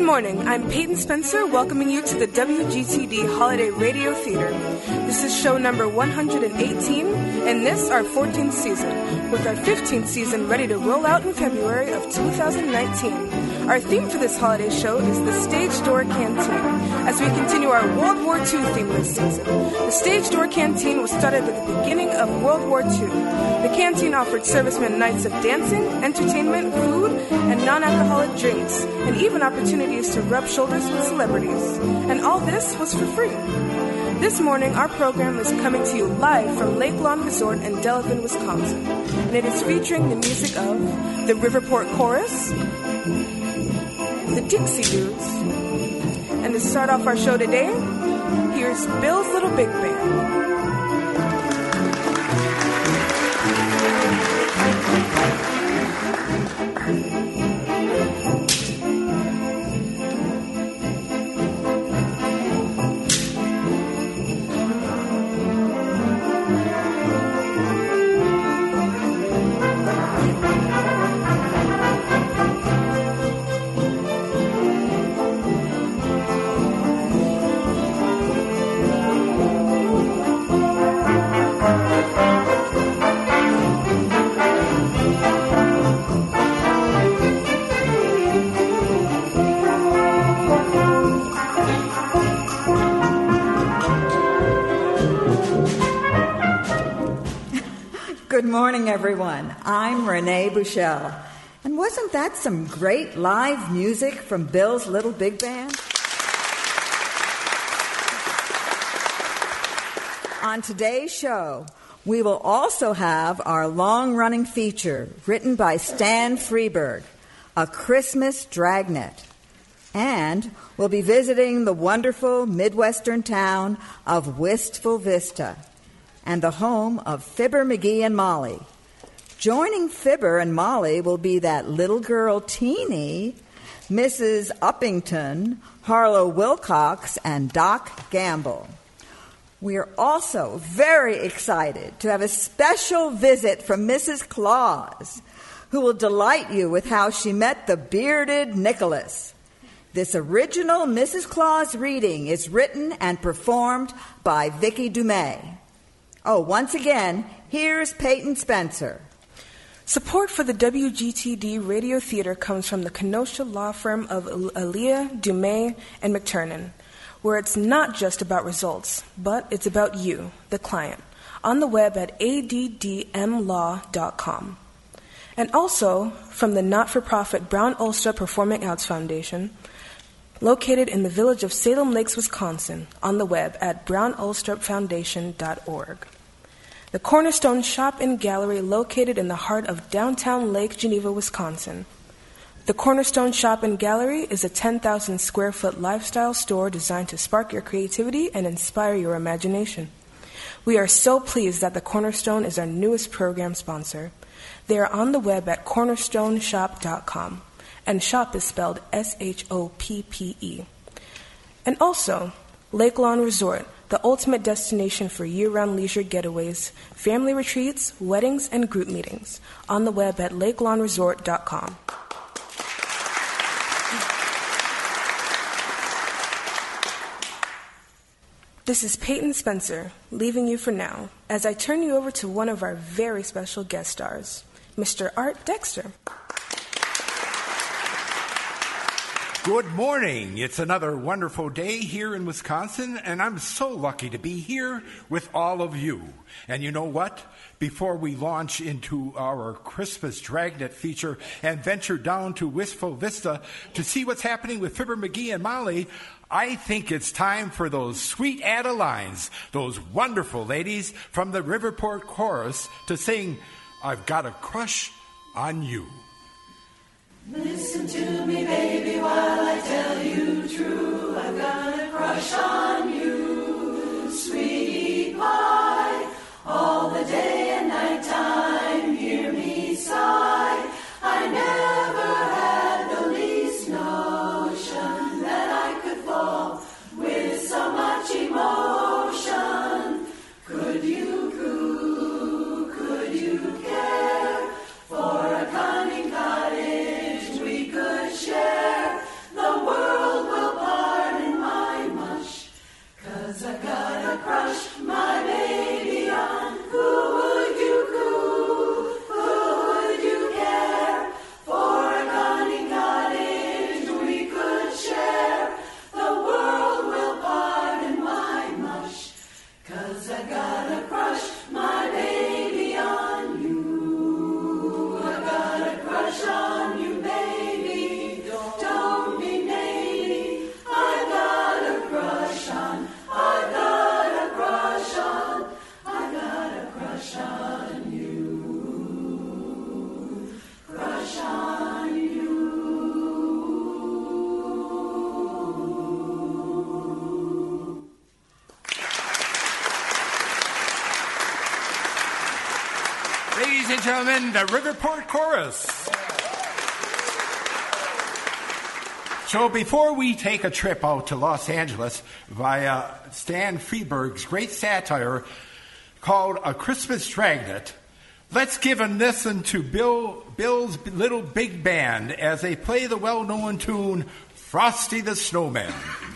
morning. I'm Peyton Spencer, welcoming you to the WGTD Holiday Radio Theater. This is show number 118, and this our 14th season, with our 15th season ready to roll out in February of 2019. Our theme for this holiday show is the Stage Door Canteen, as we continue our World War II theme this season. The Stage Door Canteen was started at the beginning of World War II. The canteen offered servicemen nights of dancing, entertainment, food, and non-alcoholic drinks, and even opportunities to rub shoulders with celebrities. And all this was for free. This morning, our program is coming to you live from Lake Lawn Resort in Delavan, Wisconsin. And it is featuring the music of the Riverport Chorus, the Dixie Dudes. And to start off our show today, here's Bill's Little Big Band. Good morning, everyone. I'm Renee Bushell. And wasn't that some great live music from Bill's Little Big Band? On today's show, we will also have our long-running feature written by Stan Freberg, A Christmas Dragnet. And we'll be visiting the wonderful Midwestern town of Wistful Vista, and the home of Fibber McGee and Molly. Joining Fibber and Molly will be that little girl Teeny, Mrs. Uppington, Harlow Wilcox, and Doc Gamble. We are also very excited to have a special visit from Mrs. Claus, who will delight you with how she met the bearded Nicholas. This original Mrs. Claus reading is written and performed by Vicki Dumais. Oh, once again, here's Peyton Spencer. Support for the WGTD Radio Theater comes from the Kenosha law firm of Aaliyah, Dumais, and McTurnan, where it's not just about results, but it's about you, the client, on the web at addmlaw.com. And also from the not-for-profit Brown Ulster Performing Arts Foundation, located in the village of Salem Lakes, Wisconsin, on the web at brownulstrupfoundation.org. The Cornerstone Shop and Gallery, located in the heart of downtown Lake Geneva, Wisconsin. The Cornerstone Shop and Gallery is a 10,000 square foot lifestyle store designed to spark your creativity and inspire your imagination. We are so pleased that the Cornerstone is our newest program sponsor. They are on the web at cornerstoneshop.com. And shop is spelled S-H-O-P-P-E. And also, Lake Lawn Resort, the ultimate destination for year-round leisure getaways, family retreats, weddings, and group meetings, on the web at lakelawnresort.com. This is Peyton Spencer, leaving you for now, as I turn you over to one of our very special guest stars, Mr. Art Dexter. Good morning. It's another wonderful day here in Wisconsin, and I'm so lucky to be here with all of you. And you know what? Before we launch into our Christmas Dragnet feature and venture down to Wistful Vista to see what's happening with Fibber McGee and Molly, I think it's time for those sweet Adelines, those wonderful ladies from the Riverport Chorus, to sing, I've Got a Crush on You. Listen to me, baby, while I tell you true. I've got a crush on you, sweetie pie. All the day and night time, hear me sigh. I never had the least notion that I could fall with so much emotion. Could you coo, could you care for a cunning cottage we could share? The world gonna crush my baby on? Who would you coo? Who would you care? For a cunning cottage we could share. The world will pardon my mush, 'cause I got a crush my baby on you. I got a crush on you, baby. Don't be needy. I got a crush on. I got a crush on. I got a crush on you. Crush on you. Ladies and gentlemen, the Riverport Chorus. So before we take a trip out to Los Angeles via Stan Freberg's great satire called A Christmas Dragnet, let's give a listen to Bill's Little Big Band as they play the well-known tune Frosty the Snowman.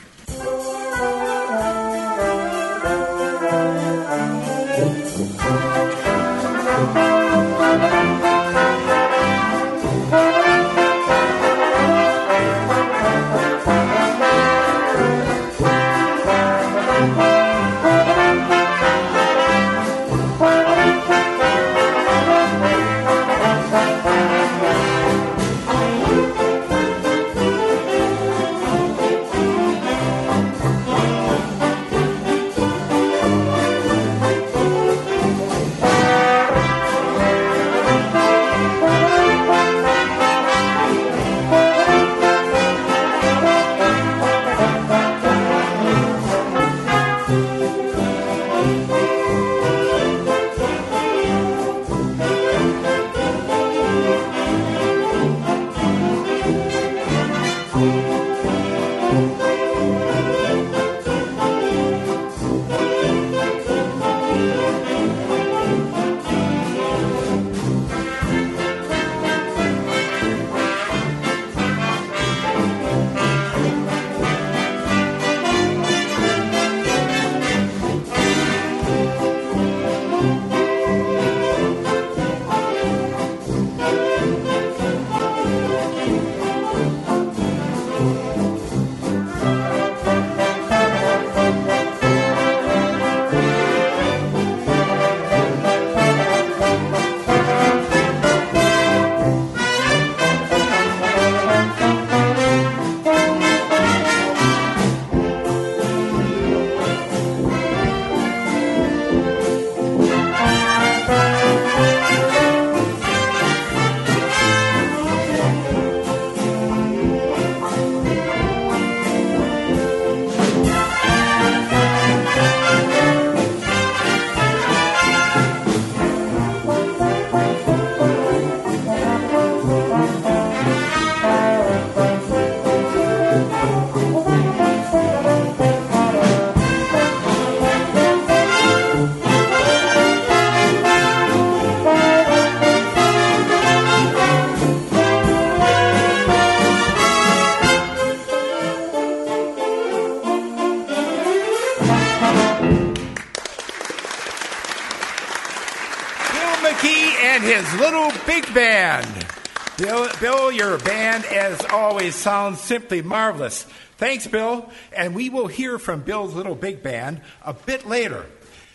And his Little Big Band. Bill, your band, as always, sounds simply marvelous. Thanks, Bill. And we will hear from Bill's Little Big Band a bit later.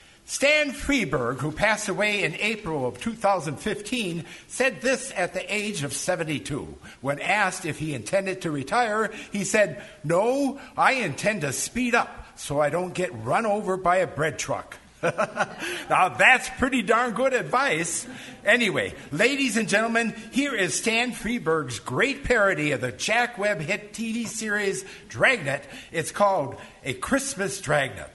Stan Freberg, who passed away in April of 2015, said this at the age of 72. When asked if he intended to retire, he said, "No, I intend to speed up so I don't get run over by a bread truck." Now, that's pretty darn good advice. Anyway, ladies and gentlemen, here is Stan Freberg's great parody of the Jack Webb hit TV series Dragnet. It's called A Christmas Dragnet.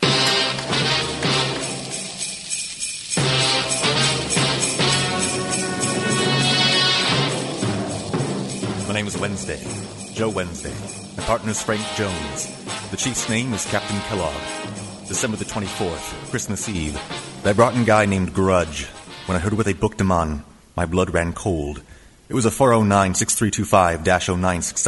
My name is Wednesday, Joe Wednesday. My partner is Frank Jones. The chief's name is Captain Kellogg. December the 24th, Christmas Eve. That rotten guy named Grudge. When I heard what they booked him on, my blood ran cold. It was a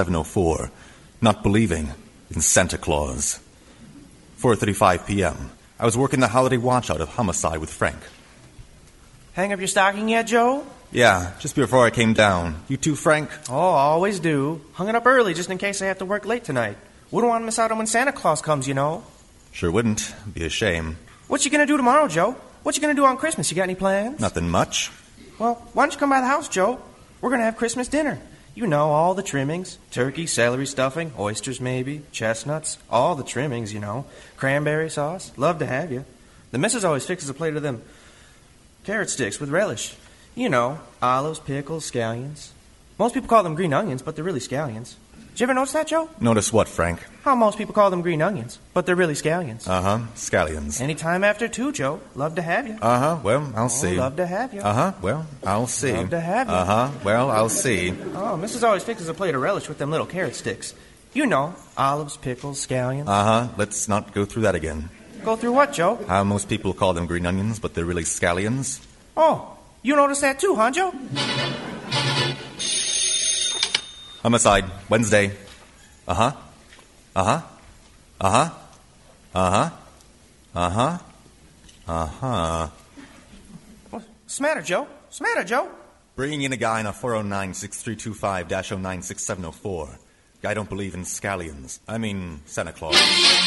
409-6325-096704. Not believing in Santa Claus. 4:35 p.m. I was working the holiday watch out of Homicide with Frank. Hang up your stocking yet, Joe? Yeah, just before I came down. You too, Frank? Oh, I always do. Hung it up early just in case I have to work late tonight. Wouldn't want to miss out on when Santa Claus comes, you know. Sure wouldn't. Be a shame. What you gonna do tomorrow, Joe? What you gonna do on Christmas? You got any plans? Nothing much. Well, why don't you come by the house, Joe? We're gonna have Christmas dinner. You know, all the trimmings. Turkey, celery stuffing, oysters maybe, chestnuts. All the trimmings, you know. Cranberry sauce. Love to have you. The missus always fixes a plate of them carrot sticks with relish. You know, olives, pickles, scallions. Most people call them green onions, but they're really scallions. Did you ever notice that, Joe? Notice what, Frank? How most people call them green onions, but they're really scallions. Uh-huh, scallions. Anytime after 2, Joe. Love to have you. Uh-huh, well, I'll see. Love to have you. Uh-huh, well, I'll see. Love to have you. Uh-huh, well, I'll see. Oh, Mrs. always fixes a plate of relish with them little carrot sticks. You know, olives, pickles, scallions. Uh-huh, let's not go through that again. Go through what, Joe? How most people call them green onions, but they're really scallions. Oh, you noticed that too, huh, Joe? Homicide, Wednesday. Uh-huh. Uh-huh. Uh-huh. Uh-huh. Uh-huh. Uh-huh. What's the matter, Joe? What's the matter, Joe? Bringing in a guy on a 409-6325-096704. Guy don't believe in scallions. I mean, Santa Claus.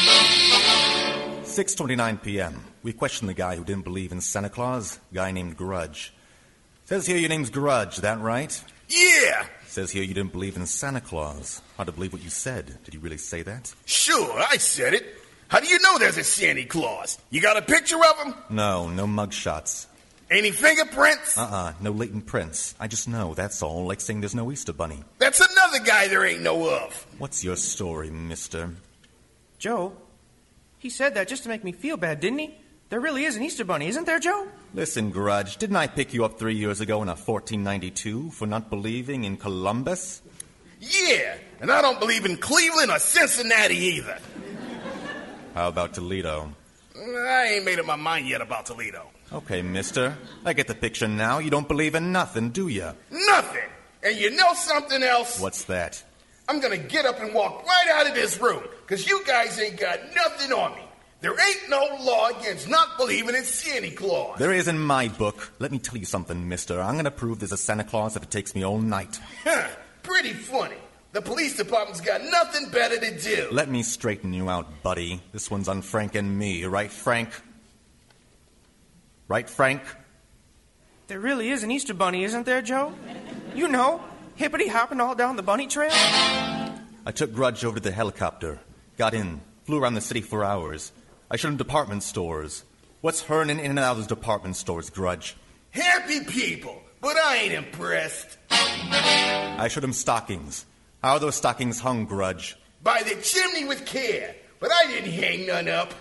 6:29 p.m. We questioned the guy who didn't believe in Santa Claus. Guy named Grudge. Says here your name's Grudge, that right? Yeah. Says here you didn't believe in Santa Claus. Hard to believe what you said. Did you really say that? Sure, I said it. How do you know there's a Santa Claus? You got a picture of him? No mugshots. Any fingerprints? No latent prints. I just know, that's all, like saying there's no Easter Bunny. That's another guy there ain't no of. What's your story, mister? Joe, he said that just to make me feel bad, didn't he? There really is an Easter Bunny, isn't there, Joe? Listen, Grudge, didn't I pick you up 3 years ago in a 1492 for not believing in Columbus? Yeah, and I don't believe in Cleveland or Cincinnati either. How about Toledo? I ain't made up my mind yet about Toledo. Okay, mister. I get the picture now. You don't believe in nothing, do you? Nothing. And you know something else? What's that? I'm gonna get up and walk right out of this room, because you guys ain't got nothing on me. There ain't no law against not believing in Santa Claus. There is in my book. Let me tell you something, mister. I'm gonna prove there's a Santa Claus if it takes me all night. Pretty funny. The police department's got nothing better to do. Let me straighten you out, buddy. This one's on Frank and me, right, Frank? Right, Frank? There really is an Easter Bunny, isn't there, Joe? You know, hippity-hopping all down the bunny trail. I took Grudge over to the helicopter. Got in. Flew around the city for hours. I showed him department stores. What's hurning in and out of those department stores, Grudge? Happy people, but I ain't impressed. I showed him stockings. How are those stockings hung, Grudge? By the chimney with care, but I didn't hang none up.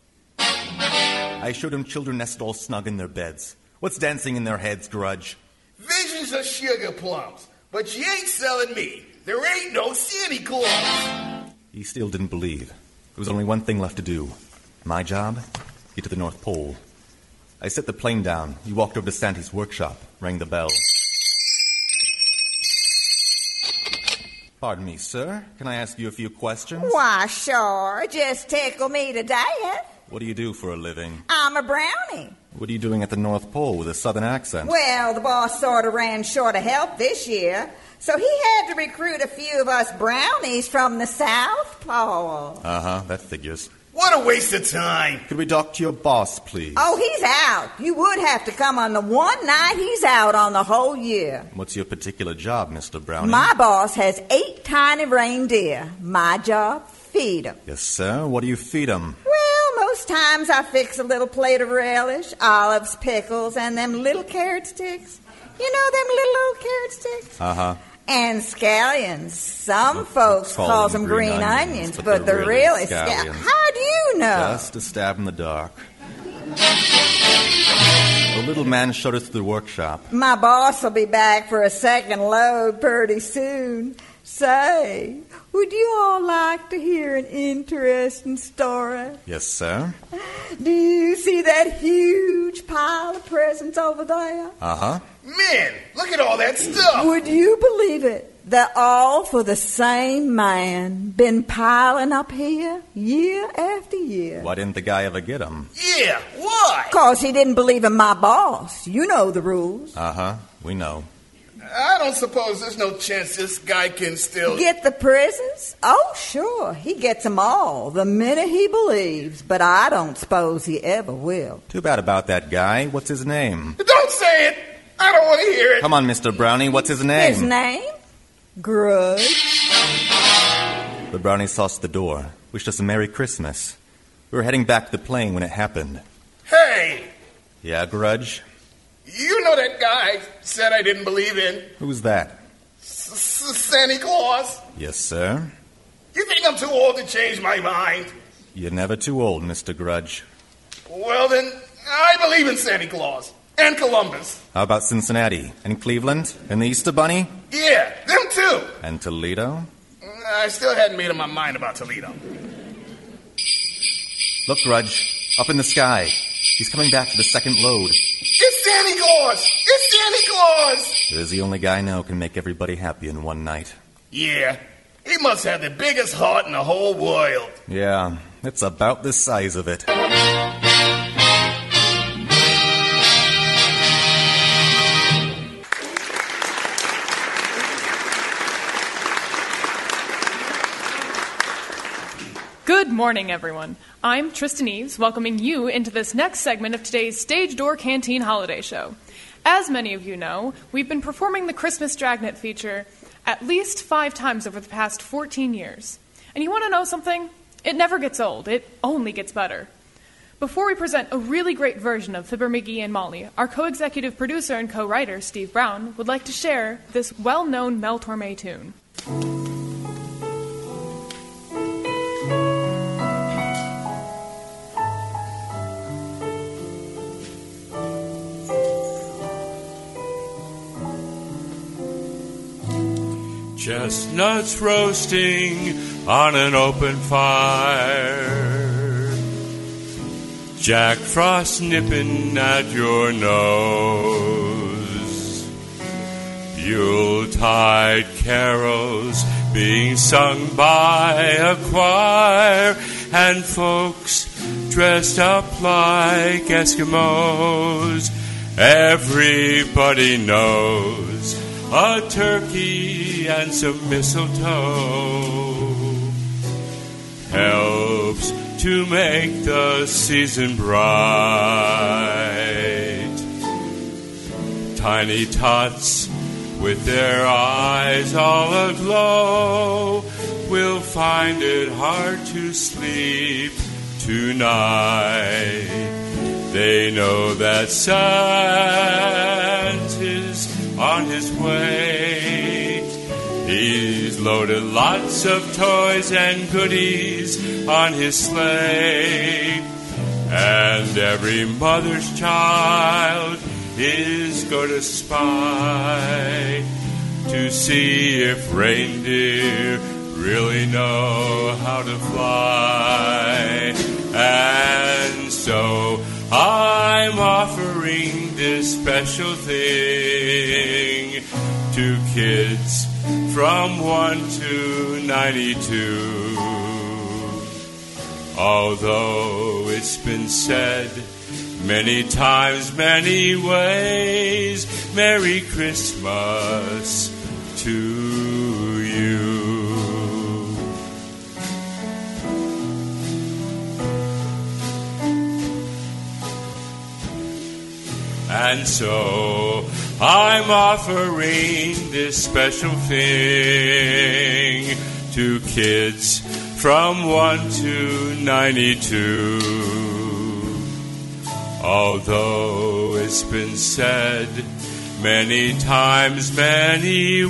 I showed him children nested all snug in their beds. What's dancing in their heads, Grudge? Visions of sugar plums, but you ain't selling me. There ain't no Santa Claus. He still didn't believe. There was only one thing left to do. My job? Get to the North Pole. I set the plane down. He walked over to Santy's workshop, rang the bell. Pardon me, sir. Can I ask you a few questions? Why, sure. Just tickle me to death. What do you do for a living? I'm a brownie. What are you doing at the North Pole with a southern accent? Well, the boss sort of ran short of help this year, so he had to recruit a few of us brownies from the South Pole. Uh-huh, that figures. What a waste of time. Could we talk to your boss, please? Oh, he's out. You would have to come on the one night he's out on the whole year. What's your particular job, Mr. Browning? My boss has 8 tiny reindeer. My job, feed 'em. Yes, sir. What do you feed 'em? Well, most times I fix a little plate of relish, olives, pickles, and them little carrot sticks. You know them little carrot sticks? Uh-huh. And scallions. Some folks calls them green onions, but they're really scallions. How do you know? Just a stab in the dark. The little man showed us to the workshop. My boss will be back for a second load pretty soon. Say, would you all like to hear an interesting story? Yes, sir. Do you see that huge pile of presents over there? Uh-huh. Man, look at all that stuff. Would you believe it? They're all for the same man. Been piling up here year after year. Why didn't the guy ever get them? Yeah, why? 'Cause he didn't believe in my boss. You know the rules. Uh-huh. We know. I don't suppose there's no chance this guy can still... Get the presents? Oh, sure. He gets them all the minute he believes, but I don't suppose he ever will. Too bad about that guy. What's his name? Don't say it. I don't want to hear it. Come on, Mr. Brownie. What's his name? His name? Grudge. The Brownie tossed the door. Wished us a Merry Christmas. We were heading back to the plane when it happened. Hey, Yeah, Grudge? you know that guy said I didn't believe in Who's that? Santa Claus? Yes, sir. You think I'm too old to change my mind? You're never too old, Mr. Grudge. Well, then, I believe in Santa Claus. And Columbus. How about Cincinnati? And Cleveland? And the Easter Bunny? Yeah, them too. And Toledo? I still hadn't made up my mind about Toledo. Look, Grudge. Up in the sky. He's coming back for the second load. It's Santa Claus! It's Santa Claus! There's the only guy I know can make everybody happy in one night. Yeah, he must have the biggest heart in the whole world. Yeah, it's about the size of it. Good morning, everyone. I'm Tristan Eves, welcoming you into this next segment of today's Stage Door Canteen Holiday Show. As many of you know, we've been performing the Christmas Dragnet feature at least 5 times over the past 14 years. And you want to know something? It never gets old. It only gets better. Before we present a really great version of Fibber McGee and Molly, our co-executive producer and co-writer, Steve Brown, would like to share this well-known Mel Torme tune. Chestnuts roasting on an open fire, Jack Frost nipping at your nose, Yuletide carols being sung by a choir, and folks dressed up like Eskimos. Everybody knows a turkey and some mistletoe helps to make the season bright. Tiny tots with their eyes all aglow will find it hard to sleep tonight. They know that Santa's on his way. He's loaded lots of toys and goodies on his sleigh. And every mother's child is going to spy to see if reindeer really know how to fly. And so I'm offering this special thing to kids from 1 to 92. Although it's been said many times, many ways, Merry Christmas to you. And so I'm offering this special thing to kids from 1 to 92. Although it's been said many times, many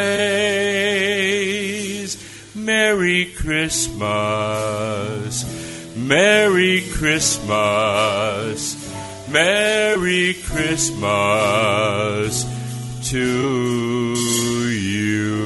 ways, Merry Christmas, Merry Christmas, Merry Christmas to you.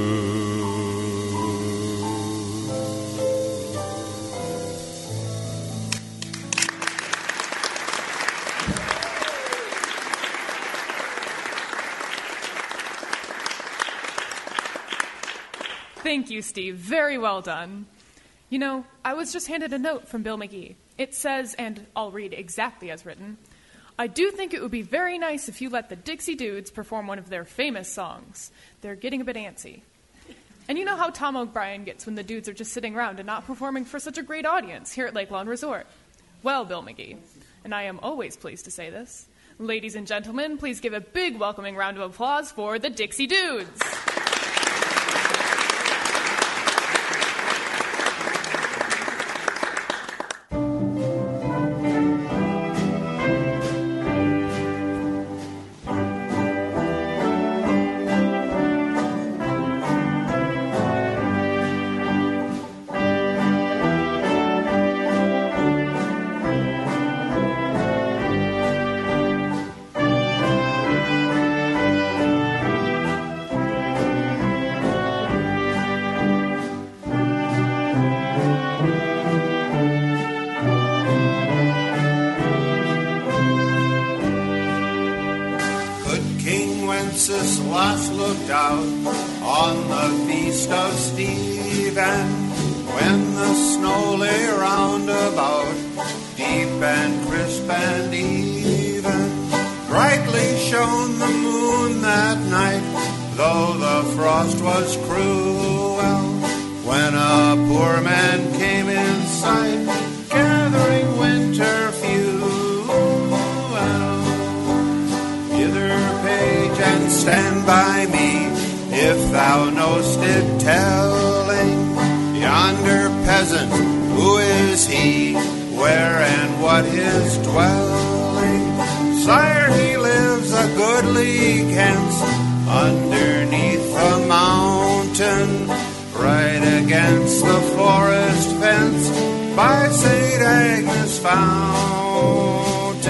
Thank you, Steve. Very well done. You know, I was just handed a note from Bill McGee. It says, and I'll read exactly as written, I do think it would be very nice if you let the Dixie Dudes perform one of their famous songs. They're getting a bit antsy. And you know how Tom O'Brien gets when the dudes are just sitting around and not performing for such a great audience here at Lake Lawn Resort. Well, Bill McGee, and I am always pleased to say this, ladies and gentlemen, please give a big welcoming round of applause for the Dixie Dudes. Wenceslas looked out on the feast of Stephen, when the snow lay round about, deep and crisp and even. Brightly shone the moon that night, though the frost was cruel, when a poor man came in sight, gathering winter fuel. Hither, page, and stand by me, if thou know'st it telling. Yonder peasant, who is he? Where and what his dwelling? Sire, he lives a good league hence, underneath the mountain, right against the forest fence, by St. Agnes Fountain.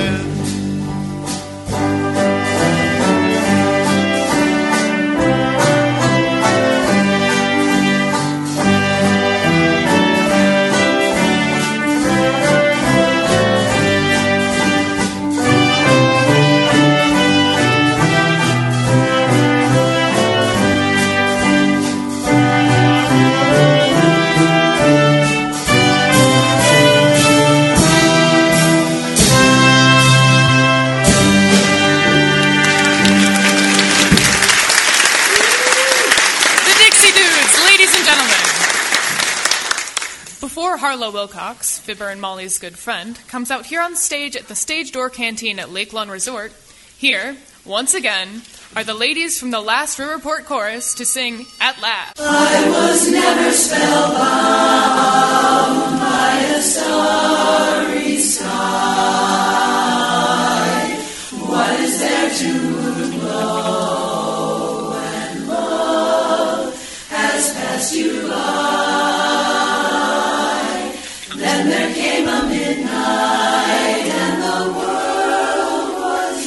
Harlow Wilcox, Fibber and Molly's good friend, comes out here on stage at the Stage Door Canteen at Lake Lawn Resort. Here, once again, are the ladies from the Last Riverport Chorus to sing At Last. I was never spellbound by a starry sky. What is there to glow when love has passed you by? Then there came a midnight and the world was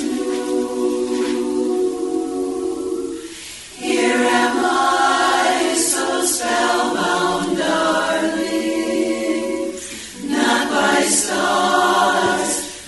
new. Here am I, so spellbound, darling, not by stars,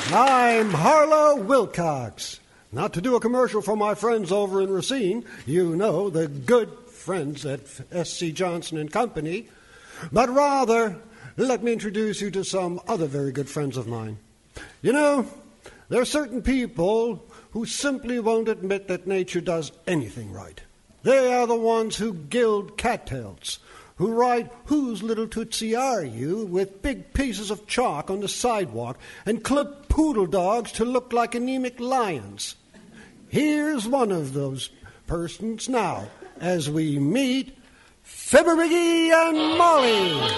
I'm Harlow Wilcox. Not to do a commercial for my friends over in Racine, you know, the good friends at S.C. Johnson and Company, but rather let me introduce you to some other very good friends of mine. You know, there are certain people who simply won't admit that nature does anything right. They are the ones who gild cattails, who write "Whose little Tootsie are you?" with big pieces of chalk on the sidewalk and clip poodle dogs to look like anemic lions. Here's one of those persons now as we meet Fibber McGee and Molly.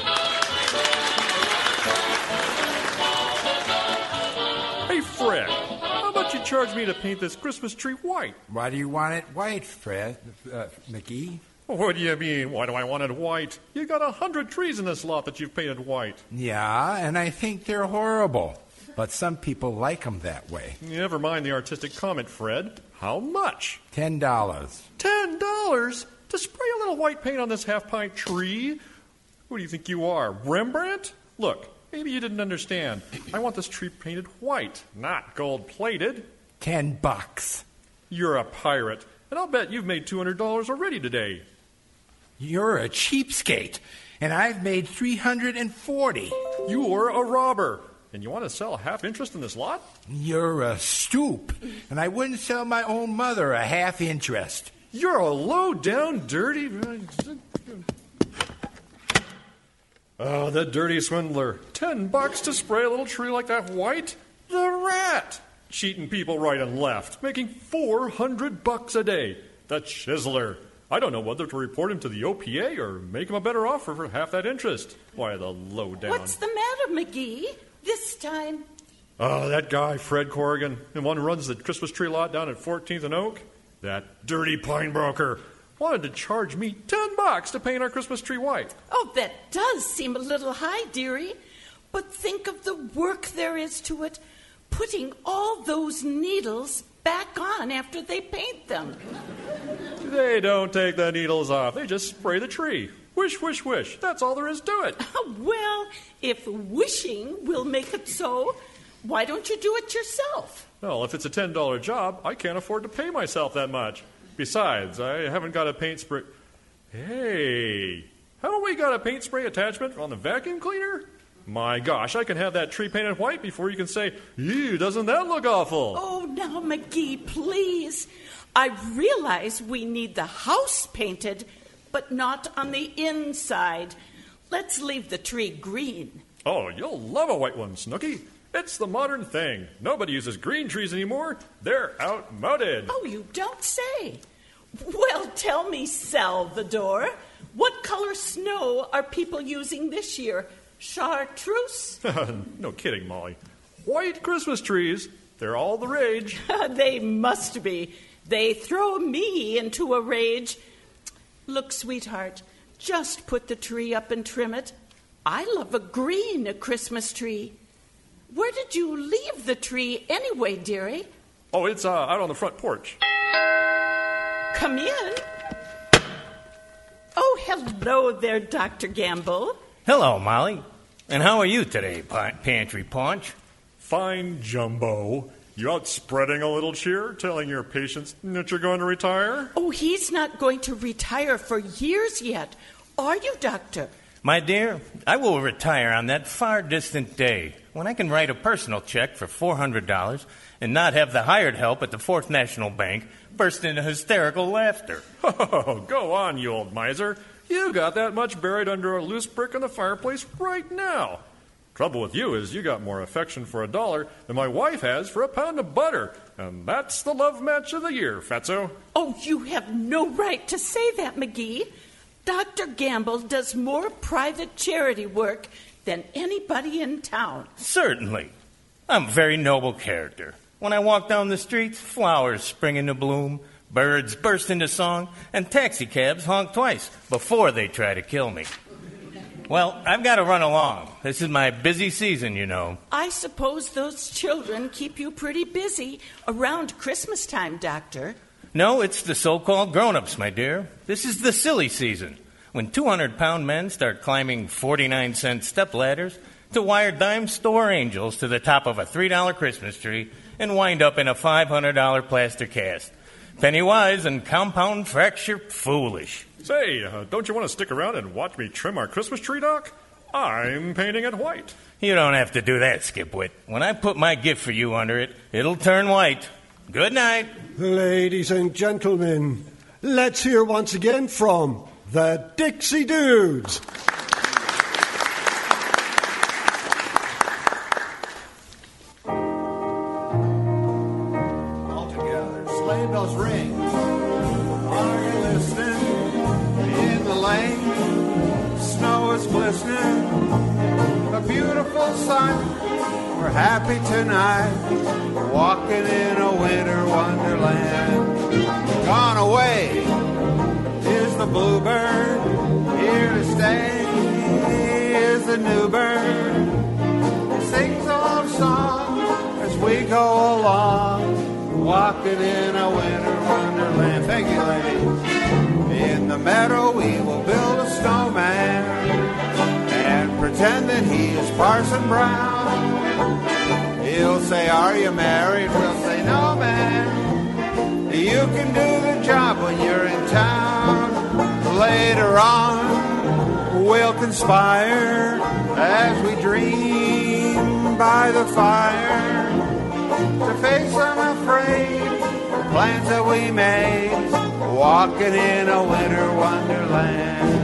Hey, Fred, how about you charge me to paint this Christmas tree white? Why do you want it white, Fred, McGee? What do you mean, why do I want it white? You got 100 trees in this lot that you've painted white. Yeah, and I think they're horrible. But some people like them that way. Never mind the artistic comment, Fred. How much? $10. $10? To spray a little white paint on this half-pint tree? Who do you think you are, Rembrandt? Look, maybe you didn't understand. I want this tree painted white, not gold-plated. $10. You're a pirate, and I'll bet you've made $200 already today. You're a cheapskate, and I've made $340. You're a robber. And you want to sell a half interest in this lot? You're a stoop, and I wouldn't sell my own mother a half interest. You're a low-down, dirty... Oh, the dirty swindler. $10 to spray a little tree like that white? The rat! Cheating people right and left, making $400 a day. The chiseler. I don't know whether to report him to the OPA or make him a better offer for half that interest. Why, the low-down... What's the matter, McGee? This time... Oh, that guy, Fred Corrigan, the one who runs the Christmas tree lot down at 14th and Oak, that dirty pine broker, wanted to charge me $10 to paint our Christmas tree white. Oh, that does seem a little high, dearie. But think of the work there is to it, putting all those needles back on after they paint them. They don't take the needles off. They just spray the tree. Wish, wish, wish. That's all there is to it. Well, if wishing will make it so, why don't you do it yourself? Well, if it's a $10 job, I can't afford to pay myself that much. Besides, I haven't got a paint spray... Hey, haven't we got a paint spray attachment on the vacuum cleaner? My gosh, I can have that tree painted white before you can say, ew, doesn't that look awful? Oh, now, McGee, please. I realize we need the house painted, but not on the inside. Let's leave the tree green. Oh, you'll love a white one, Snooky. It's the modern thing. Nobody uses green trees anymore. They're outmoded. Oh, you don't say. Well, tell me, Salvador, what color snow are people using this year? Chartreuse? No kidding, Molly. White Christmas trees. They're all the rage. They must be. They throw me into a rage. Look, sweetheart, just put the tree up and trim it. I love a green Christmas tree. Where did you leave the tree anyway, dearie? Oh, it's out on the front porch. Come in. Oh, hello there, Dr. Gamble. Hello, Molly. And how are you today, Pantry Paunch? Fine, Jumbo. You out spreading a little cheer, telling your patients that you're going to retire? Oh, he's not going to retire for years yet. Are you, Doctor? My dear, I will retire on that far distant day when I can write a personal check for $400 and not have the hired help at the Fourth National Bank burst into hysterical laughter. Oh, go on, you old miser. You got that much buried under a loose brick in the fireplace right now. Trouble with you is you got more affection for $1 than my wife has for a pound of butter. And that's the love match of the year, Fatso. Oh, you have no right to say that, McGee. Dr. Gamble does more private charity work than anybody in town. Certainly. I'm a very noble character. When I walk down the streets, flowers spring into bloom, birds burst into song, and taxicabs honk twice before they try to kill me. Well, I've got to run along. This is my busy season, you know. I suppose those children keep you pretty busy around Christmas time, Doctor. No, it's the so-called grown-ups, my dear. This is the silly season, when 200-pound men start climbing 49-cent stepladders to wire dime store angels to the top of a $3 Christmas tree and wind up in a $500 plaster cast. Penny wise and compound fracture foolish. Say, don't you want to stick around and watch me trim our Christmas tree, Doc? I'm painting it white. You don't have to do that, Skipwit. When I put my gift for you under it, it'll turn white. Good night. Ladies and gentlemen, let's hear once again from the Dixie Dudes. All together, sleigh bells ring. Are you listening? In the lane, snow is glistening. A beautiful sun. We're happy tonight, walking in a winter wonderland. Gone away is the bluebird, here to stay is the new bird. Sings a love song as we go along, walking in a winter wonderland. Thank you, ladies. In the meadow we will build a snowman and pretend that he is Parson Brown. He'll say, are you married? We'll say, no, man. You can do the job when you're in town. Later on, we'll conspire as we dream by the fire to face unafraid the plans that we made, walking in a winter wonderland.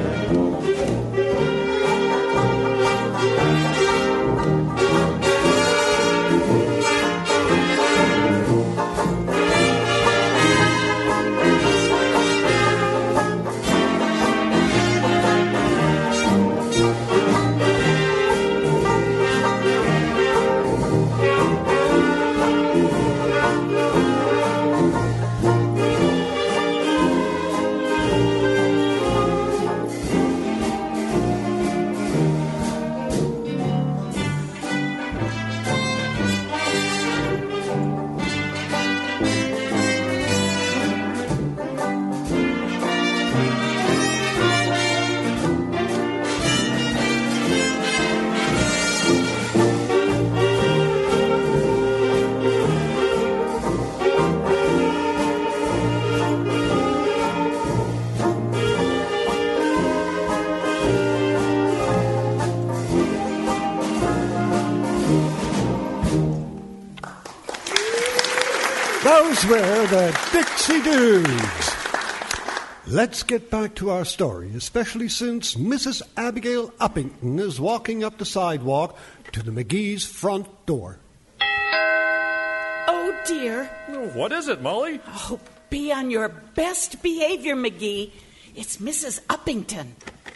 Those were the Dixie Dudes. Let's get back to our story, especially since Mrs. Abigail Uppington is walking up the sidewalk to the McGee's front door. Oh, dear. What is it, Molly? Oh, be on your best behavior, McGee. It's Mrs. Uppington.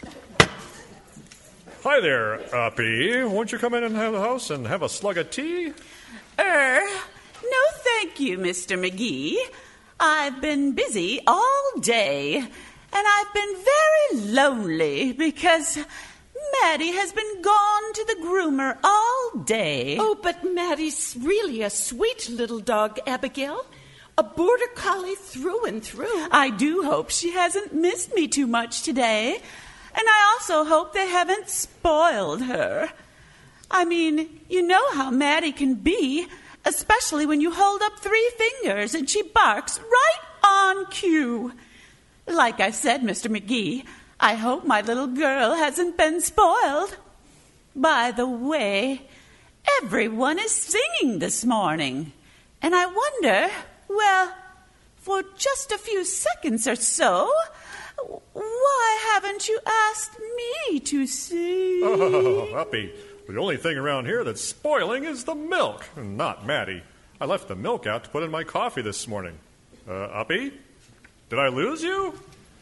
Hi there, Uppy. Won't you come in and have the house and have a slug of tea? No thank you, Mr. McGee. I've been busy all day, and I've been very lonely because Maddie has been gone to the groomer all day. Oh, but Maddie's really a sweet little dog, Abigail. A border collie through and through. I do hope she hasn't missed me too much today, and I also hope they haven't spoiled her. I mean, you know how Maddie can be, especially when you hold up 3 fingers and she barks right on cue. Like I said, Mr. McGee, I hope my little girl hasn't been spoiled. By the way, everyone is singing this morning, and I wonder, well, for just a few seconds or so, why haven't you asked me to sing? Oh, Uppy. The only thing around here that's spoiling is the milk, not Maddie. I left the milk out to put in my coffee this morning. Uppy? Did I lose you?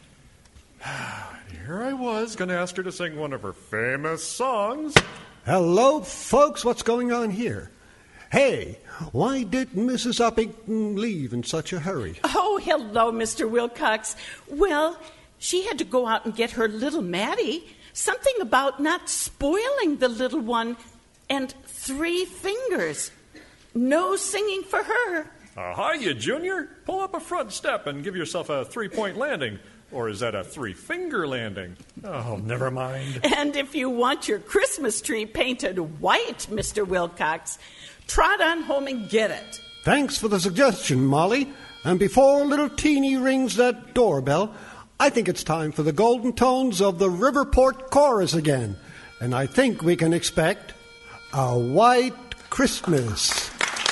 Here I was, going to ask her to sing one of her famous songs. Hello, folks. What's going on here? Hey, why did Mrs. Uppington leave in such a hurry? Oh, hello, Mr. Wilcox. Well, she had to go out and get her little Maddie. Something about not spoiling the little one, and 3 fingers. No singing for her. Hi, you Junior. Pull up a front step and give yourself a 3-point landing. Or is that a 3-finger landing? Oh, never mind. And if you want your Christmas tree painted white, Mr. Wilcox, trot on home and get it. Thanks for the suggestion, Molly. And before little Teeny rings that doorbell, I think it's time for the golden tones of the Riverport Chorus again. And I think we can expect a white Christmas.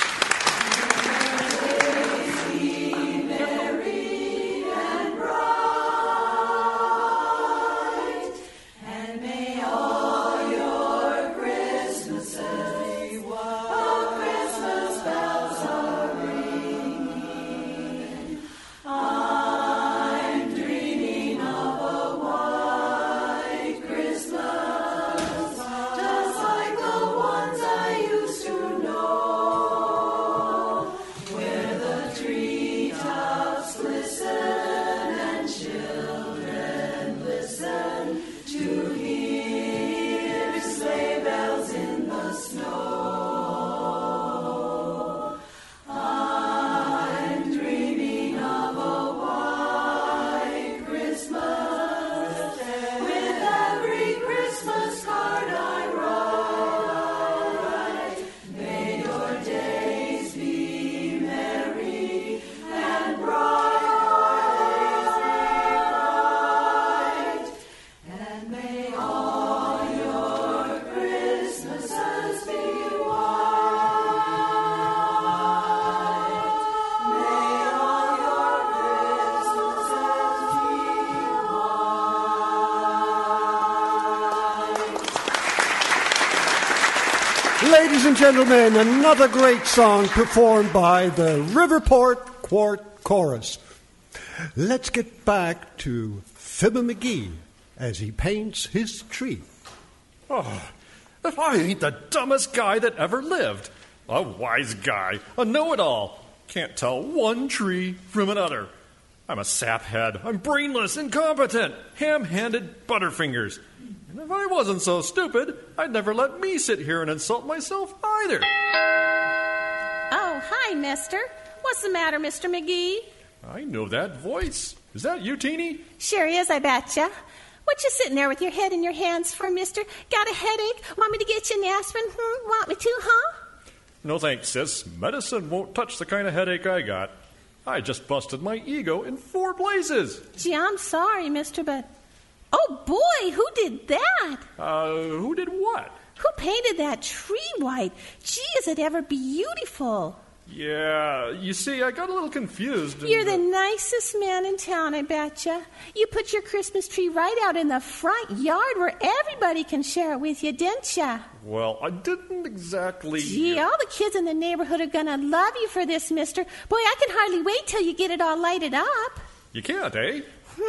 Ladies and gentlemen, another great song performed by the Riverport Quart Chorus. Let's get back to Fibber McGee as he paints his tree. Oh, if I ain't the dumbest guy that ever lived. A wise guy, a know-it-all. Can't tell one tree from another. I'm a saphead. I'm brainless, incompetent, ham-handed butterfingers. And if I wasn't so stupid, I'd never let me sit here and insult myself either. Oh, hi, mister. What's the matter, Mr. McGee? I know that voice. Is that you, Teeny? Sure is, I betcha. What you sitting there with your head in your hands for, mister? Got a headache? Want me to get you an aspirin? Want me to, huh? No thanks, sis. Medicine won't touch the kind of headache I got. I just busted my ego in 4 places. Gee, I'm sorry, mister, but... Oh, boy, who did that? Who did what? Who painted that tree white? Gee, is it ever beautiful. Yeah, you see, I got a little confused. You're the nicest man in town, I betcha. You put your Christmas tree right out in the front yard where everybody can share it with you, didn't ya? Well, I didn't exactly... Gee, all the kids in the neighborhood are gonna love you for this, mister. Boy, I can hardly wait till you get it all lighted up. You can't, eh?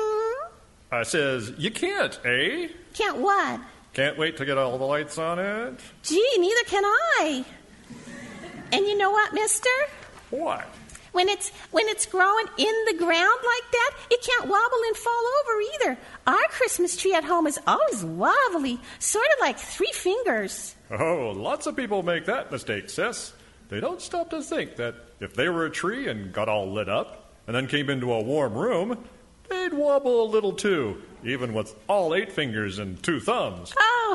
I says, you can't, eh? Can't what? Can't wait to get all the lights on it? Gee, neither can I. And you know what, mister? What? When it's growing in the ground like that, it can't wobble and fall over either. Our Christmas tree at home is always wobbly, sort of like 3 fingers. Oh, lots of people make that mistake, sis. They don't stop to think that if they were a tree and got all lit up and then came into a warm room, they'd wobble a little too, even with all 8 fingers and 2 thumbs. Oh.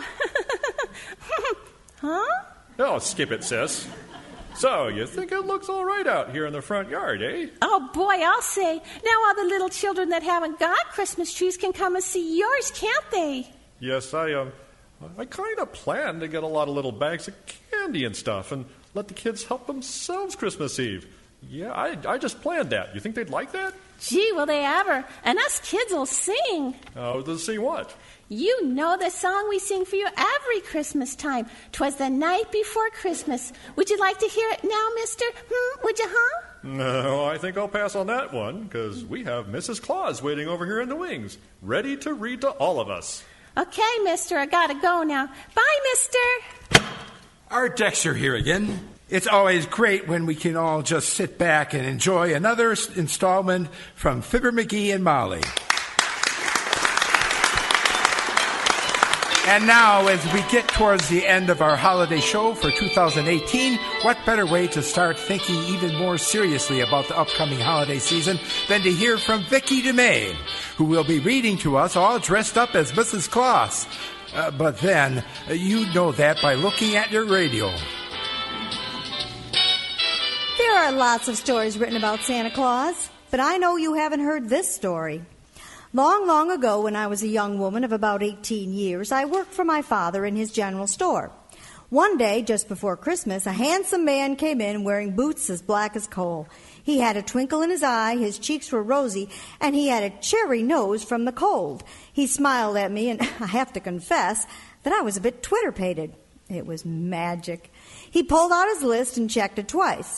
Huh? Oh, skip it, sis. So, you think it looks all right out here in the front yard, eh? Oh, boy, I'll say. Now all the little children that haven't got Christmas trees can come and see yours, can't they? Yes, I kind of planned to get a lot of little bags of candy and stuff and let the kids help themselves Christmas Eve. Yeah, I just planned that. You think they'd like that? Gee, will they ever? And us kids will sing. Oh, they'll sing what? You know the song we sing for you every Christmas time. 'Twas the night before Christmas. Would you like to hear it now, mister? Would you, huh? No, I think I'll pass on that one, because we have Mrs. Claus waiting over here in the wings, ready to read to all of us. Okay, mister, I gotta go now. Bye, mister. Art Dexter here again. It's always great when we can all just sit back and enjoy another installment from Fibber McGee and Molly. And now, as we get towards the end of our holiday show for 2018, what better way to start thinking even more seriously about the upcoming holiday season than to hear from Vicki DeMay, who will be reading to us all dressed up as Mrs. Claus. But then, you know that by looking at your radio. There are lots of stories written about Santa Claus, but I know you haven't heard this story. Long, long ago, when I was a young woman of about 18 years, I worked for my father in his general store. One day, just before Christmas, a handsome man came in wearing boots as black as coal. He had a twinkle in his eye, his cheeks were rosy, and he had a cherry nose from the cold. He smiled at me, and I have to confess that I was a bit twitter-pated. It was magic. He pulled out his list and checked it twice.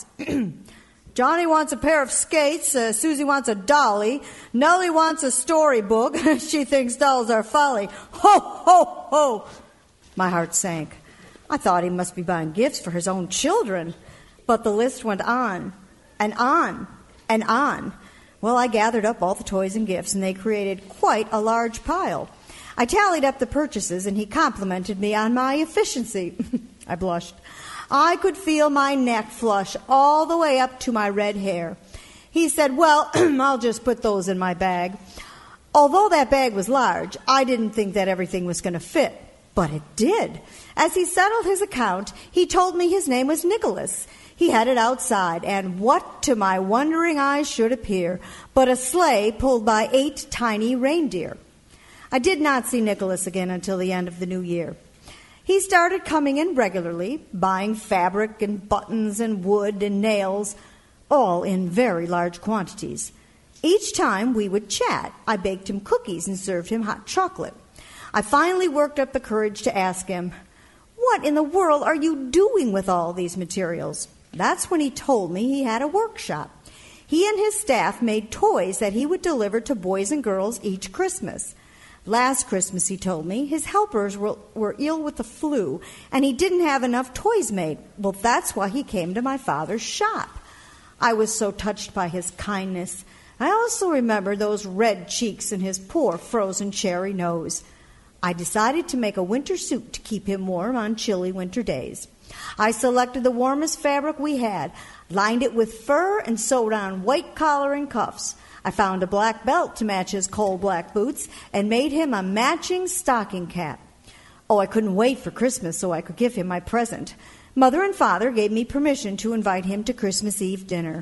Johnny wants a pair of skates, Susie wants a dolly, Nellie wants a storybook, she thinks dolls are folly. Ho, ho, ho! My heart sank. I thought he must be buying gifts for his own children. But the list went on, and on, and on. Well, I gathered up all the toys and gifts, and they created quite a large pile. I tallied up the purchases, and he complimented me on my efficiency. I blushed. I could feel my neck flush all the way up to my red hair. He said, well, I'll just put those in my bag. Although that bag was large, I didn't think that everything was going to fit. But it did. As he settled his account, he told me his name was Nicholas. He headed outside, and what to my wondering eyes should appear but a sleigh pulled by 8 tiny reindeer. I did not see Nicholas again until the end of the new year. He started coming in regularly, buying fabric and buttons and wood and nails, all in very large quantities. Each time we would chat, I baked him cookies and served him hot chocolate. I finally worked up the courage to ask him, what in the world are you doing with all these materials? That's when he told me he had a workshop. He and his staff made toys that he would deliver to boys and girls each Christmas. Last Christmas, he told me, his helpers were ill with the flu, and he didn't have enough toys made. Well, that's why he came to my father's shop. I was so touched by his kindness. I also remember those red cheeks and his poor frozen cherry nose. I decided to make a winter suit to keep him warm on chilly winter days. I selected the warmest fabric we had, lined it with fur, and sewed on white collar and cuffs. I found a black belt to match his coal black boots and made him a matching stocking cap. Oh, I couldn't wait for Christmas so I could give him my present. Mother and Father gave me permission to invite him to Christmas Eve dinner.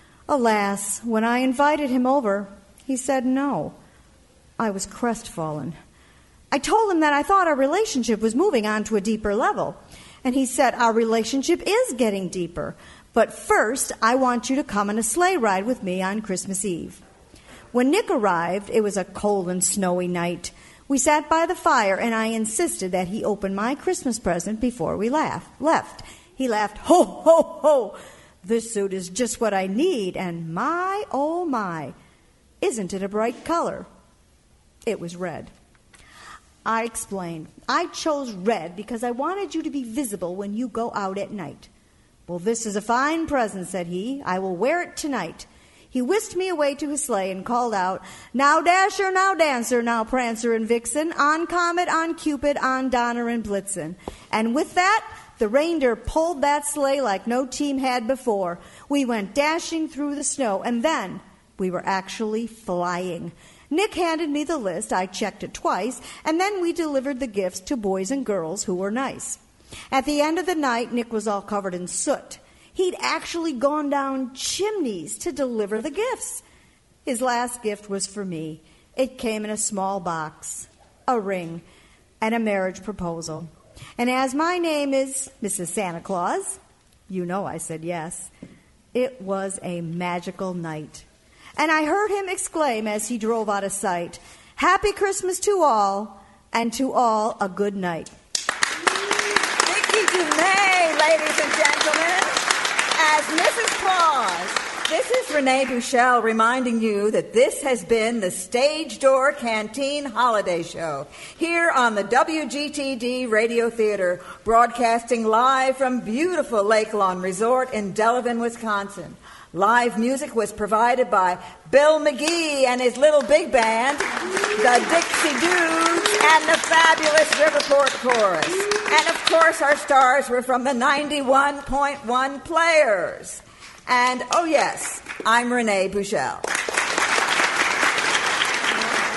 Alas, when I invited him over, he said no. I was crestfallen. I told him that I thought our relationship was moving on to a deeper level. And he said, our relationship is getting deeper. But first, I want you to come on a sleigh ride with me on Christmas Eve. When Nick arrived, it was a cold and snowy night. We sat by the fire, and I insisted that he open my Christmas present before we left. He laughed, ho, ho, ho. This suit is just what I need, and my, oh my, isn't it a bright color? It was red. I explained, I chose red because I wanted you to be visible when you go out at night. Well, this is a fine present, said he. I will wear it tonight. He whisked me away to his sleigh and called out, now Dasher, now Dancer, now Prancer and Vixen, on Comet, on Cupid, on Donner and Blitzen. And with that, the reindeer pulled that sleigh like no team had before. We went dashing through the snow, and then we were actually flying. Nick handed me the list, I checked it twice, and then we delivered the gifts to boys and girls who were nice. At the end of the night, Nick was all covered in soot. He'd actually gone down chimneys to deliver the gifts. His last gift was for me. It came in a small box, a ring, and a marriage proposal. And as my name is Mrs. Santa Claus, you know I said yes. It was a magical night. And I heard him exclaim as he drove out of sight, Happy Christmas to all, and to all a good night. Mickey Dumais, ladies and gentlemen, as Mrs. Claus. This is Renee Bushell reminding you that this has been the Stage Door Canteen Holiday Show here on the WGTD Radio Theater, broadcasting live from beautiful Lake Lawn Resort in Delavan, Wisconsin. Live music was provided by Bill McGee and his little big band, the Dixie Dudes, and the fabulous Riverport Chorus. And, of course, our stars were from the 91.1 Players. And, oh, yes, I'm Renee Bushell.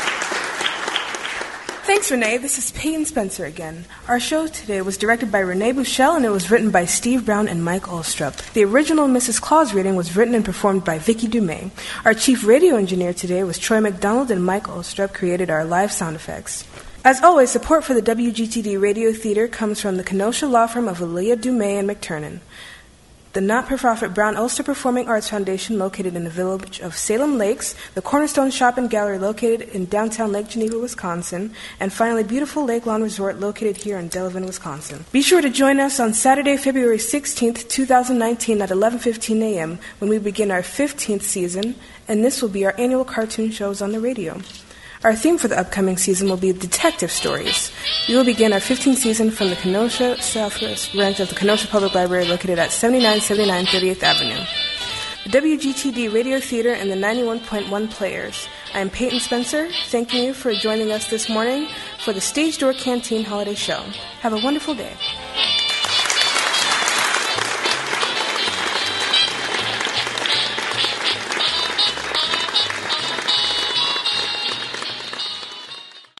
Thanks, Renee. This is Peyton Spencer again. Our show today was directed by Renee Buchel, and it was written by Steve Brown and Mike Olstrup. The original Mrs. Claus reading was written and performed by Vicki Dumais. Our chief radio engineer today was Troy McDonald, and Mike Olstrup created our live sound effects. As always, support for the WGTD Radio Theater comes from the Kenosha law firm of Aaliyah Dumais and McTurnan, the not-for-profit Brown Ulster Performing Arts Foundation located in the village of Salem Lakes, the Cornerstone Shop and Gallery located in downtown Lake Geneva, Wisconsin, and finally Beautiful Lake Lawn Resort located here in Delavan, Wisconsin. Be sure to join us on Saturday, February 16th, 2019 at 11:15 a.m. when we begin our 15th season, and this will be our annual cartoon shows on the radio. Our theme for the upcoming season will be detective stories. We will begin our 15th season from the Kenosha Southwest branch of the Kenosha Public Library located at 7979 30th Avenue. The WGTD Radio Theater and the 91.1 Players. I am Peyton Spencer, thanking you for joining us this morning for the Stage Door Canteen Holiday Show. Have a wonderful day.